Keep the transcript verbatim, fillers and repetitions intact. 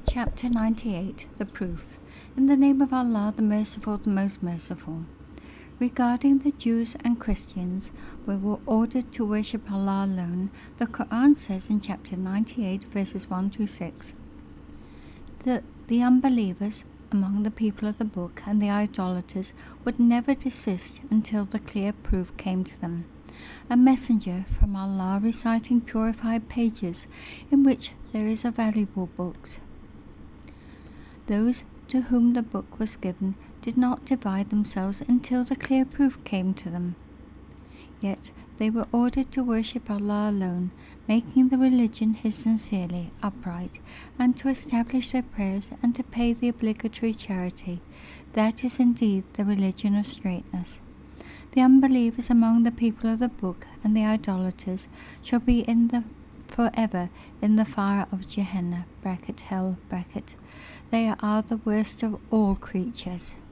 Chapter ninety-eight. The Proof. In the name of Allah, the Merciful, the Most Merciful. Regarding the Jews and Christians, we were ordered to worship Allah alone. The Quran says in chapter ninety-eight, verses one through six, that the unbelievers among the people of the book and the idolaters would never desist until the clear proof came to them. A messenger from Allah reciting purified pages in which there is a valuable books. Those to whom the book was given did not divide themselves until the clear proof came to them. Yet they were ordered to worship Allah alone, making the religion His sincerely, upright, and to establish their prayers and to pay the obligatory charity. That is indeed the religion of straightness. The unbelievers among the people of the book and the idolaters shall be in the forever in the fire of Gehenna, bracket hell, bracket. They are the worst of all creatures.